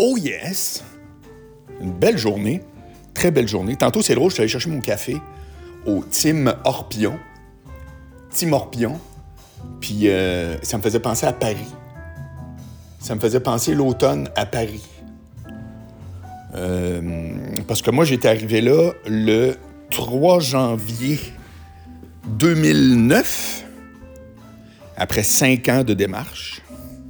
Oh yes! Une belle journée, très belle journée. Tantôt, c'est drôle, je suis allé chercher mon café au Tim Horpion. Puis ça me faisait penser à Paris. Ça me faisait penser l'automne à Paris. Parce que moi, j'étais arrivé là le 3 janvier 2009, après 5 ans de démarche.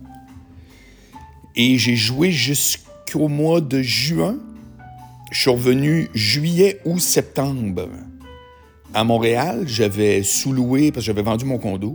Et j'ai joué jusqu'au mois de juin. Je suis revenu juillet ou septembre à Montréal. J'avais sous-loué, parce que j'avais vendu mon condo.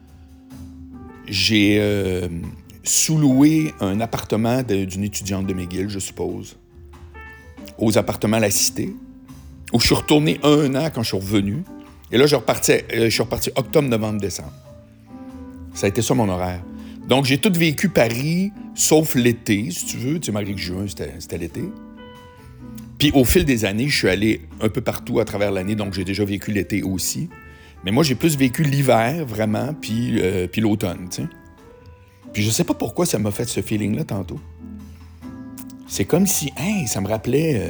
J'ai sous-loué un appartement d'une étudiante de McGill, je suppose, aux appartements La Cité, où je suis retourné 1 an quand je suis revenu. Et là, je suis reparti octobre, novembre, décembre. Ça a été ça mon horaire. Donc, j'ai tout vécu Paris, sauf l'été, si tu veux. Tu sais, malgré que juin, c'était l'été. Puis, au fil des années, je suis allé un peu partout à travers l'année, donc j'ai déjà vécu l'été aussi. Mais moi, j'ai plus vécu l'hiver, vraiment, puis l'automne, tu sais. Puis, je sais pas pourquoi ça m'a fait ce feeling-là tantôt. C'est comme si, ça me rappelait...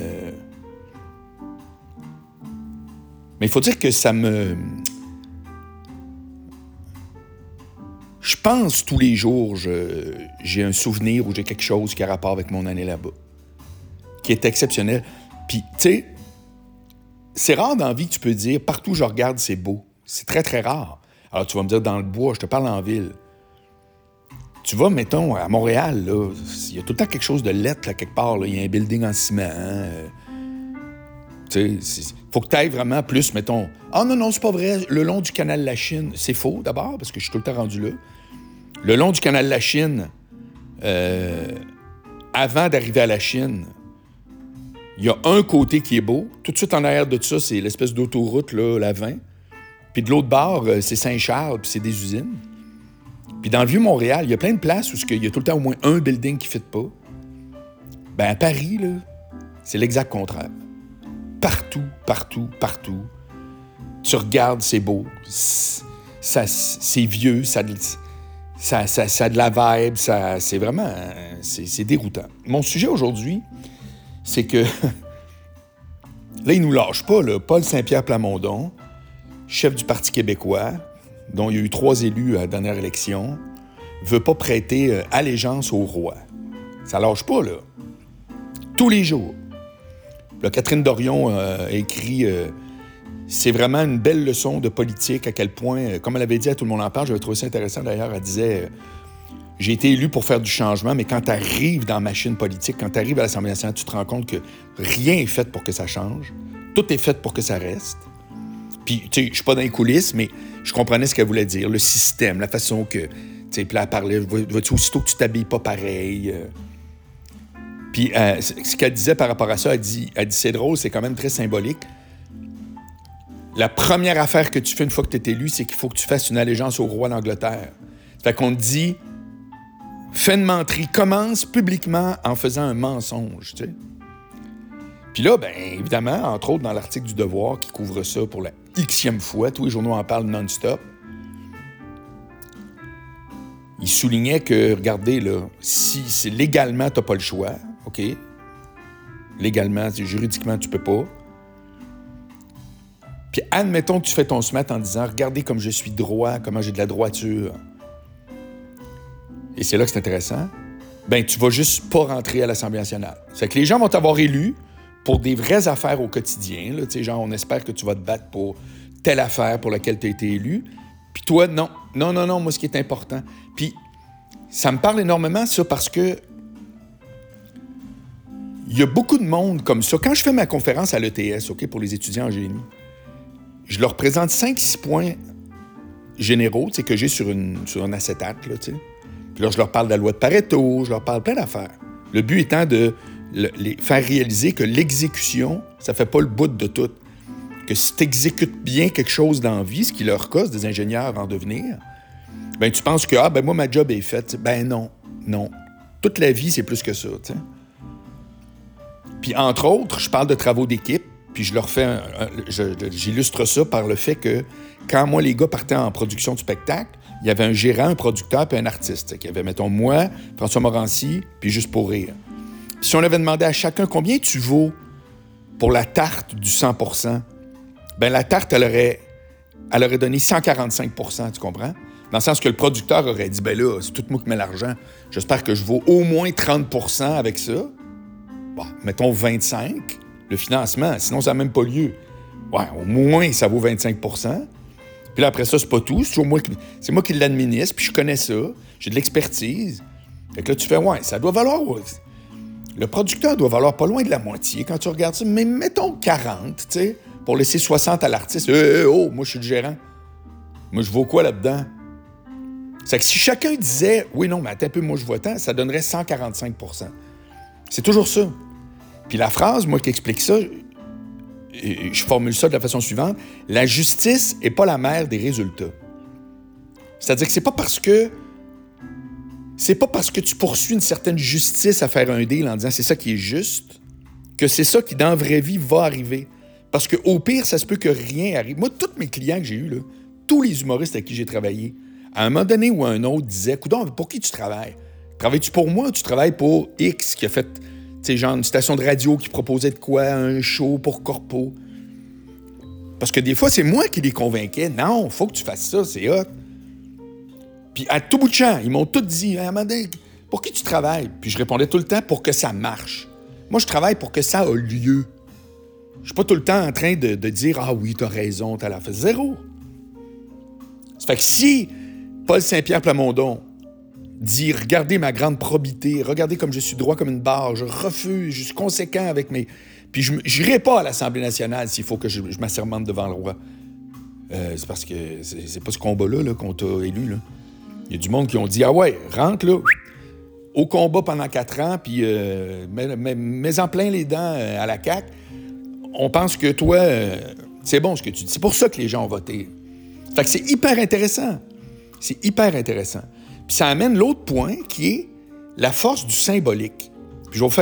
Mais il faut dire que ça me... Je pense tous les jours, j'ai un souvenir ou j'ai quelque chose qui a rapport avec mon année là-bas, qui est exceptionnel. Puis, tu sais, c'est rare dans la vie que tu peux dire « partout où je regarde, c'est beau ». C'est très, très rare. Alors, tu vas me dire « dans le bois », je te parle en ville. Tu vas, mettons, à Montréal, là, il y a tout le temps quelque chose de lettre, là, quelque part. Il y a un building en ciment. Tu sais, faut que tu ailles vraiment plus, mettons... Ah non, c'est pas vrai, le long du canal de la Chine. C'est faux, d'abord, parce que je suis tout le temps rendu là. Le long du canal de la Chine, avant d'arriver à la Chine, il y a un côté qui est beau. Tout de suite en arrière de ça, c'est l'espèce d'autoroute, là, la 20. Puis de l'autre bord, c'est Saint-Charles, puis c'est des usines. Puis dans le Vieux-Montréal, il y a plein de places où il y a tout le temps au moins un building qui ne fit pas. Ben à Paris, là, c'est l'exact contraire. Partout. Tu regardes, c'est beau. C'est vieux, ça a de la vibe, c'est vraiment... C'est déroutant. Mon sujet aujourd'hui, c'est que... là, il nous lâche pas, là. Paul Saint-Pierre Plamondon, chef du Parti québécois, dont il y a eu 3 élus à la dernière élection, veut pas prêter allégeance au roi. Ça lâche pas, là. Tous les jours. Là, Catherine Dorion a écrit c'est vraiment une belle leçon de politique, à quel point, comme elle avait dit à Tout le monde en parle, j'avais trouvé ça intéressant d'ailleurs, elle disait j'ai été élu pour faire du changement, mais quand tu arrives dans la machine politique, quand tu arrives à l'Assemblée nationale, tu te rends compte que rien n'est fait pour que ça change, tout est fait pour que ça reste. Puis, tu sais, je suis pas dans les coulisses, mais je comprenais ce qu'elle voulait dire, le système, la façon que, tu sais, puis là, elle parlait, vois-tu, aussitôt que tu t'habilles pas pareil... Puis ce qu'elle disait par rapport à ça, elle dit c'est drôle, c'est quand même très symbolique. La première affaire que tu fais une fois que tu es élu, c'est qu'il faut que tu fasses une allégeance au roi d'Angleterre. Fait qu'on te dit, fais une menterie, commence publiquement en faisant un mensonge, tu sais. Puis là, bien évidemment, entre autres dans l'article du Devoir qui couvre ça pour la Xème fois, tous les journaux en parlent non-stop, il soulignait que, regardez, là, si c'est légalement, t'as pas le choix, OK? Légalement, juridiquement, tu peux pas. Puis admettons que tu fais ton smat en disant « Regardez comme je suis droit, comment j'ai de la droiture. » Et c'est là que c'est intéressant. Ben tu vas juste pas rentrer à l'Assemblée nationale. C'est que les gens vont t'avoir élu pour des vraies affaires au quotidien. Là, genre, on espère que tu vas te battre pour telle affaire pour laquelle tu as été élu. Puis toi, non, moi, ce qui est important. Puis, ça me parle énormément, ça, parce que il y a beaucoup de monde comme ça. Quand je fais ma conférence à l'ETS, OK, pour les étudiants en génie, je leur présente 5-6 points généraux, tu sais, que j'ai sur un acétate, là, tu sais. Puis là, je leur parle de la loi de Pareto, je leur parle plein d'affaires. Le but étant de les faire réaliser que l'exécution, ça fait pas le bout de tout. Que si tu exécutes bien quelque chose dans la vie, ce qui leur cause des ingénieurs en devenir, ben tu penses que, moi, ma job est faite. Ben non. Toute la vie, c'est plus que ça, tu sais. Puis, entre autres, je parle de travaux d'équipe, puis je leur fais j'illustre ça par le fait que quand moi, les gars partaient en production de spectacle, il y avait un gérant, un producteur, puis un artiste. Il y avait, mettons, moi, François Morancy, puis Juste pour rire. Puis si on avait demandé à chacun combien tu vaux pour la tarte du 100%, bien la tarte, elle aurait donné 145 %, tu comprends? Dans le sens que le producteur aurait dit, ben là, c'est tout moi qui mets l'argent. J'espère que je vaux au moins 30 % avec ça. Bon, mettons 25 %, le financement, sinon ça n'a même pas lieu. Ouais, au moins ça vaut 25 %. Puis là, après ça, c'est pas tout. C'est moi qui l'administre, puis je connais ça. J'ai de l'expertise. Fait que là, tu fais, ouais, ça doit valoir... Le producteur doit valoir pas loin de la moitié quand tu regardes ça. Mais mettons 40, tu sais, pour laisser 60 à l'artiste. Oh, moi, je suis le gérant. Moi, je vaux quoi là-dedans? C'est que si chacun disait, oui, non, mais attends un peu, moi, je vois tant, ça donnerait 145 %. C'est toujours ça. Puis la phrase, moi, qui explique ça, je formule ça de la façon suivante. La justice n'est pas la mère des résultats. C'est-à-dire que c'est pas parce que tu poursuis une certaine justice à faire un deal en disant c'est ça qui est juste que c'est ça qui, dans la vraie vie, va arriver. Parce qu'au pire, ça se peut que rien arrive. Moi, tous mes clients que j'ai eus, là, tous les humoristes avec qui j'ai travaillé, à un moment donné ou à un autre, disaient « Coudonc, pour qui tu travailles? Travailles-tu pour moi ou tu travailles pour X qui a fait, tu sais, genre une station de radio qui proposait de quoi, un show pour Corpo? » Parce que des fois, c'est moi qui les convainquais. « Non, faut que tu fasses ça, c'est hot. » Puis à tout bout de champ, ils m'ont tous dit « Amandin, pour qui tu travailles? » Puis je répondais tout le temps « Pour que ça marche. » Moi, je travaille pour que ça ait lieu. Je suis pas tout le temps en train de dire « Ah oui, t'as raison, t'as la fait. » Zéro. Ça fait que si Paul Saint-Pierre Plamondon dit « Regardez ma grande probité, regardez comme je suis droit comme une barre, je refuse, je suis conséquent avec mes... » Puis je n'irai pas à l'Assemblée nationale s'il faut que je m'assermente devant le roi. C'est parce que c'est pas ce combat-là qu'on t'a élu, là. Il y a du monde qui ont dit « Ah ouais, rentre là, au combat pendant 4 ans, puis mets-en plein les dents à la CAQ. On pense que toi, c'est bon ce que tu dis. » C'est pour ça que les gens ont voté. Fait que c'est hyper intéressant. C'est hyper intéressant. Puis ça amène l'autre point qui est la force du symbolique. Puis je vais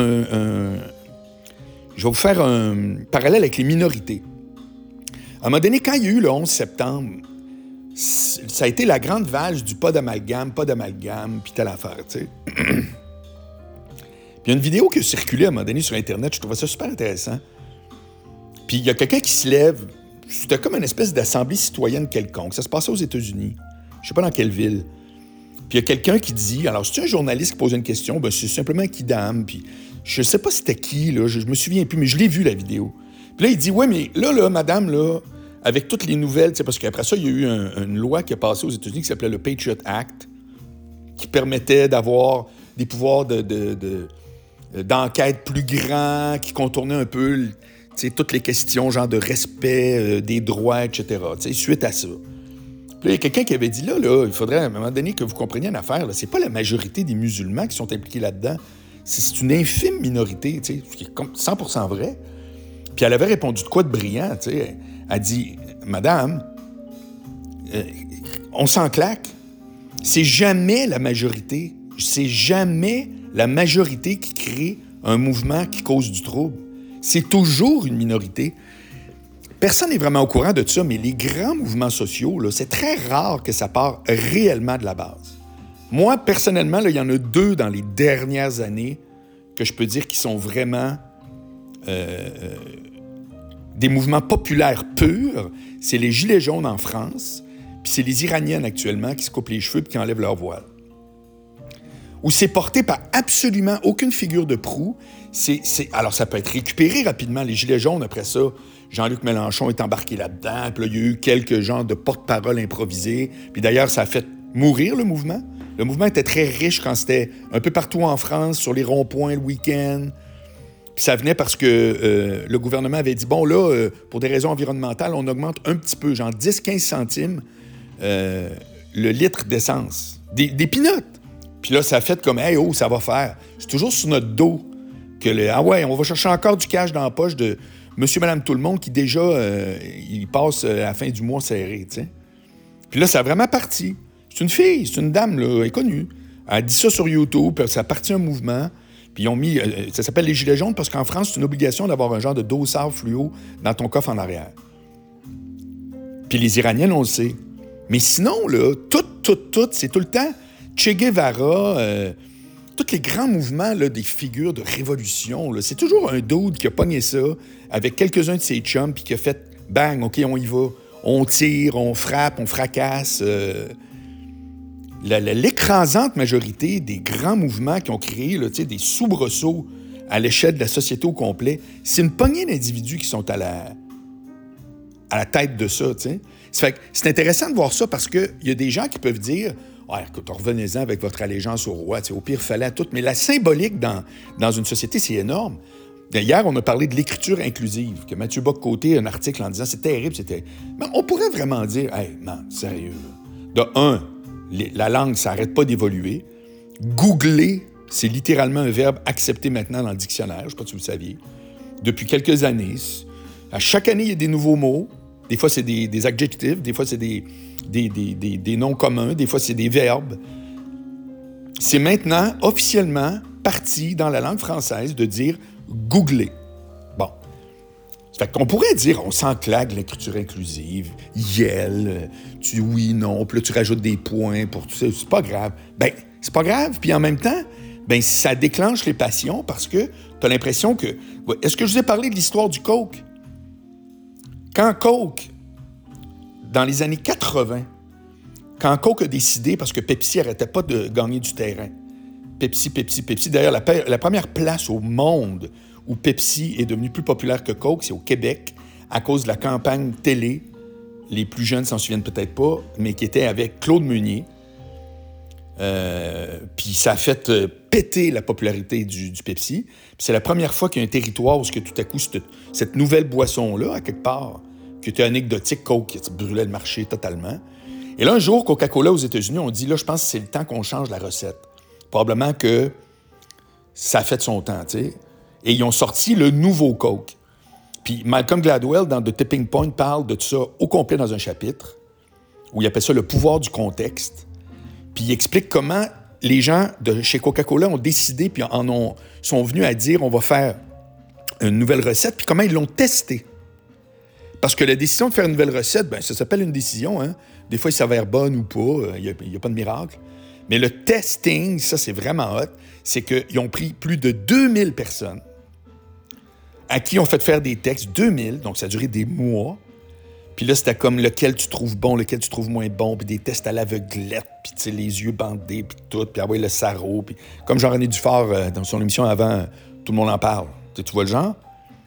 vous faire un parallèle avec les minorités. À un moment donné, quand il y a eu le 11 septembre, ça a été la grande vague du pas d'amalgame, puis telle affaire, tu sais. Puis il y a une vidéo qui a circulé à un moment donné sur Internet, je trouvais ça super intéressant. Puis il y a quelqu'un qui se lève, c'était comme une espèce d'assemblée citoyenne quelconque. Ça se passait aux États-Unis, je sais pas dans quelle ville. Puis il y a quelqu'un qui dit, alors c'est un journaliste qui pose une question, ben c'est simplement un kidam, puis je sais pas c'était qui, là, je me souviens plus, mais je l'ai vu la vidéo. Puis là, il dit, ouais, mais là, madame, là, avec toutes les nouvelles, parce qu'après ça, il y a eu une loi qui a passé aux États-Unis qui s'appelait le Patriot Act, qui permettait d'avoir des pouvoirs d'enquête plus grands, qui contournaient un peu toutes les questions, genre de respect des droits, etc., suite à ça. Puis là, il y a quelqu'un qui avait dit, là, il faudrait à un moment donné que vous compreniez une affaire, là, c'est pas la majorité des musulmans qui sont impliqués là-dedans, c'est une infime minorité, ce qui est comme 100% vrai. Puis elle avait répondu de quoi de brillant, tu sais. Elle dit, madame, on s'en claque. C'est jamais la majorité. C'est jamais la majorité qui crée un mouvement qui cause du trouble. C'est toujours une minorité. Personne n'est vraiment au courant de ça, mais les grands mouvements sociaux, là, c'est très rare que ça part réellement de la base. Moi, personnellement, là, il y en a 2 dans les dernières années que je peux dire qui sont vraiment des mouvements populaires purs. C'est les Gilets jaunes en France, puis c'est les Iraniennes actuellement qui se coupent les cheveux et qui enlèvent leur voile. Où c'est porté par absolument aucune figure de proue. Alors, ça peut être récupéré rapidement. Les Gilets jaunes, après ça, Jean-Luc Mélenchon est embarqué là-dedans. Puis là, il y a eu quelques genres de porte-parole improvisés. Puis d'ailleurs, ça a fait mourir le mouvement. Le mouvement était très riche quand c'était un peu partout en France, sur les ronds-points le week-end. Puis ça venait parce que le gouvernement avait dit, bon, là, pour des raisons environnementales, on augmente un petit peu, genre 10-15 centimes, le litre d'essence. Des pinottes. Puis là, ça a fait comme, hey, oh, ça va faire. C'est toujours sur notre dos que ah ouais, on va chercher encore du cash dans la poche de monsieur, madame, tout le monde qui déjà, il passe à la fin du mois serré, tu sais. Puis là, ça a vraiment parti. C'est une fille, c'est une dame, là, elle est connue. Elle a dit ça sur YouTube, puis ça a parti un mouvement. Puis ils ont mis, ça s'appelle les Gilets jaunes parce qu'en France, c'est une obligation d'avoir un genre de dossard fluo dans ton coffre en arrière. Puis les Iraniennes, on le sait. Mais sinon, là, tout, c'est tout le temps Che Guevara, tous les grands mouvements là, des figures de révolution, là, c'est toujours un dude qui a pogné ça avec quelques-uns de ses chums puis qui a fait « bang, OK, on y va ». On tire, on frappe, on fracasse. L'écrasante majorité des grands mouvements qui ont créé là, des soubresauts à l'échelle de la société au complet, c'est une poignée d'individus qui sont à la tête de ça. T'sais. Ça fait que c'est intéressant de voir ça parce qu'il y a des gens qui peuvent dire « Ouais, écoute, revenez-en avec votre allégeance au roi. Au pire, fallait à tout. » Mais la symbolique dans une société, c'est énorme. Hier, on a parlé de l'écriture inclusive, que Mathieu Bock-Côté a un article en disant « C'est terrible, c'était... » Mais on pourrait vraiment dire « Hey, non, sérieux. » De un, la langue, ça n'arrête pas d'évoluer. Googler, c'est littéralement un verbe accepté maintenant dans le dictionnaire. Je ne sais pas si vous le saviez. Depuis quelques années, à chaque année, il y a des nouveaux mots. Des fois, c'est des adjectifs. Des fois, c'est des noms communs. Des fois, c'est des verbes. C'est maintenant, officiellement, parti dans la langue française de dire « googler ». Bon. Ça fait qu'on pourrait dire, on s'enclague l'écriture inclusive, YEL, oui, non, puis là, tu rajoutes des points pour tout ça. C'est pas grave. Ben, c'est pas grave. Puis en même temps, ben, ça déclenche les passions parce que tu as l'impression que... Est-ce que je vous ai parlé de l'histoire du Coke? Quand Coke, dans les années 80, quand Coke a décidé, parce que Pepsi n'arrêtait pas de gagner du terrain, Pepsi. D'ailleurs, la première place au monde où Pepsi est devenu plus populaire que Coke, c'est au Québec, à cause de la campagne télé. Les plus jeunes s'en souviennent peut-être pas, mais qui était avec Claude Meunier. Puis ça a fait péter la popularité du Pepsi. Puis c'est la première fois qu'il y a un territoire où que, tout à coup, cette nouvelle boisson-là, à quelque part, qui était anecdotique, Coke, qui brûlait le marché totalement. Et là, un jour, Coca-Cola aux États-Unis, on dit, là, je pense que c'est le temps qu'on change la recette. Probablement que ça a fait son temps, tu sais. Et ils ont sorti le nouveau Coke. Puis Malcolm Gladwell, dans The Tipping Point, parle de tout ça au complet dans un chapitre, où il appelle ça le pouvoir du contexte. Puis il explique comment les gens de chez Coca-Cola ont décidé, puis sont venus à dire, on va faire une nouvelle recette, puis comment ils l'ont testé. Parce que la décision de faire une nouvelle recette, ben, ça s'appelle une décision. Hein? Des fois, elle s'avère bonne ou pas. Il n'y a pas de miracle. Mais le testing, ça, c'est vraiment hot. C'est qu'ils ont pris plus de 2000 personnes à qui on fait faire des textes. 2000, donc ça a duré des mois. Puis là, c'était comme lequel tu trouves bon, lequel tu trouves moins bon, puis des tests à l'aveuglette, puis tu sais, les yeux bandés, puis tout, puis ah ouais, le sarreau. Puis comme Jean-René Dufort, dans son émission avant, tout le monde en parle. Tu vois le genre?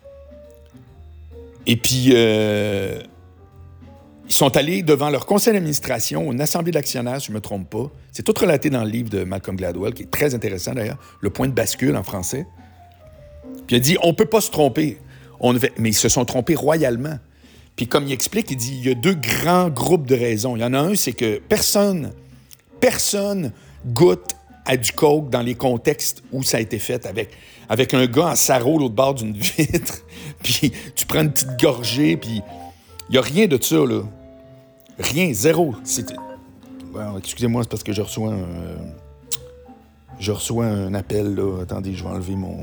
Et puis, ils sont allés devant leur conseil d'administration, une assemblée d'actionnaires, si je ne me trompe pas. C'est tout relaté dans le livre de Malcolm Gladwell, qui est très intéressant d'ailleurs, Le point de bascule en français. Puis il a dit, on ne peut pas se tromper. Mais ils se sont trompés royalement. Puis comme il explique, il dit, il y a deux grands groupes de raisons. Il y en a un, c'est que personne goûte à du coke dans les contextes où ça a été fait, avec un gars en sarrau l'autre bord d'une vitre, puis tu prends une petite gorgée, puis il n'y a rien de ça, là. Rien, zéro. Bon, excusez-moi, c'est parce que je reçois un appel, là. Attendez, je vais enlever mon...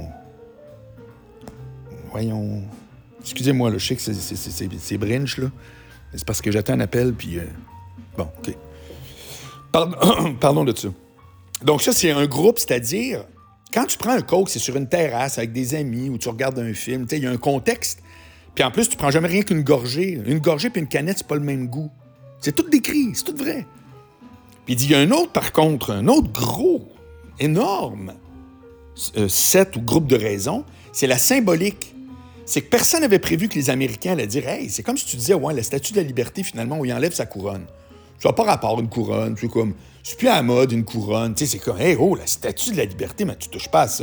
Voyons... Excusez-moi, là, je sais que c'est brinch, là. C'est parce que j'attends un appel, puis... Bon, OK. Pardon de ça. Donc ça, c'est un groupe, c'est-à-dire, quand tu prends un coke, c'est sur une terrasse avec des amis ou tu regardes un film, tu sais, il y a un contexte. Puis en plus, tu prends jamais rien qu'une gorgée. Une gorgée puis une canette, c'est pas le même goût. C'est tout décrit, c'est tout vrai. Puis il dit, il y a un autre, par contre, un autre gros, énorme set ou groupe de raisons, c'est la symbolique. C'est que personne n'avait prévu que les Américains allaient dire « Hey, c'est comme si tu disais, ouais, la statue de la liberté, finalement, où il enlève sa couronne. » Ça n'a pas rapport, une couronne. C'est comme, c'est plus à la mode, une couronne. Tu sais, c'est comme, hey, oh, la statue de la liberté, mais tu touches pas à ça.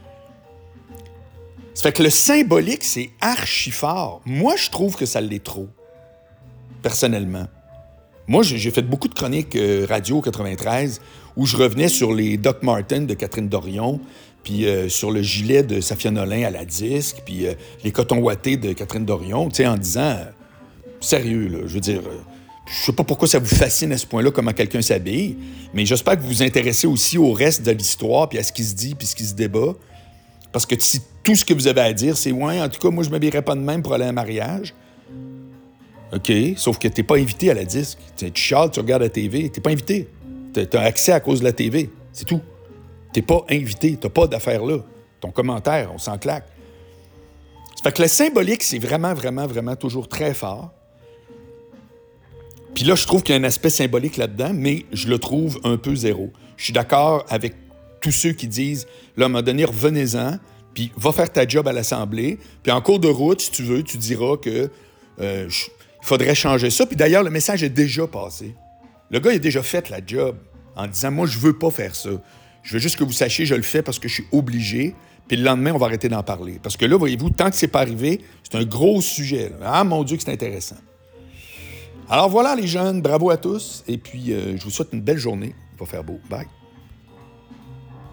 Ça fait que le symbolique, c'est archi fort. Moi, je trouve que ça l'est trop, personnellement. Moi, j'ai fait beaucoup de chroniques radio 93 où je revenais sur les Doc Martens de Catherine Dorion, puis sur le gilet de Safia Nolin à la disque, puis les cotons ouatés de Catherine Dorion, tu sais, en disant, sérieux, là, je veux dire, je sais pas pourquoi ça vous fascine à ce point-là, comment quelqu'un s'habille, mais j'espère que vous vous intéressez aussi au reste de l'histoire, puis à ce qui se dit, puis ce qui se débat, parce que si tout ce que vous avez à dire, c'est, ouais, en tout cas, moi, je m'habillerais pas de même pour aller à un mariage. OK, sauf que t'es pas invité à la disque. Tu chiales, tu regardes la TV, t'es pas invité. T'as accès à cause de la TV, c'est tout. T'es pas invité, t'as pas d'affaire là. Ton commentaire, on s'en claque. Ça fait que le symbolique, c'est vraiment, vraiment, vraiment toujours très fort. Puis là, je trouve qu'il y a un aspect symbolique là-dedans, mais je le trouve un peu zéro. Je suis d'accord avec tous ceux qui disent, là, à un moment donné, revenez-en, puis va faire ta job à l'Assemblée, puis en cours de route, si tu veux, tu diras que il faudrait changer ça. Puis d'ailleurs, le message est déjà passé. Le gars, il a déjà fait la job en disant, moi, je veux pas faire ça. Je veux juste que vous sachiez, je le fais parce que je suis obligé, puis le lendemain, on va arrêter d'en parler. Parce que là, voyez-vous, tant que c'est pas arrivé, c'est un gros sujet. Là. Ah, mon Dieu, que c'est intéressant. Alors voilà, les jeunes, bravo à tous, et puis je vous souhaite une belle journée. Il va faire beau. Bye.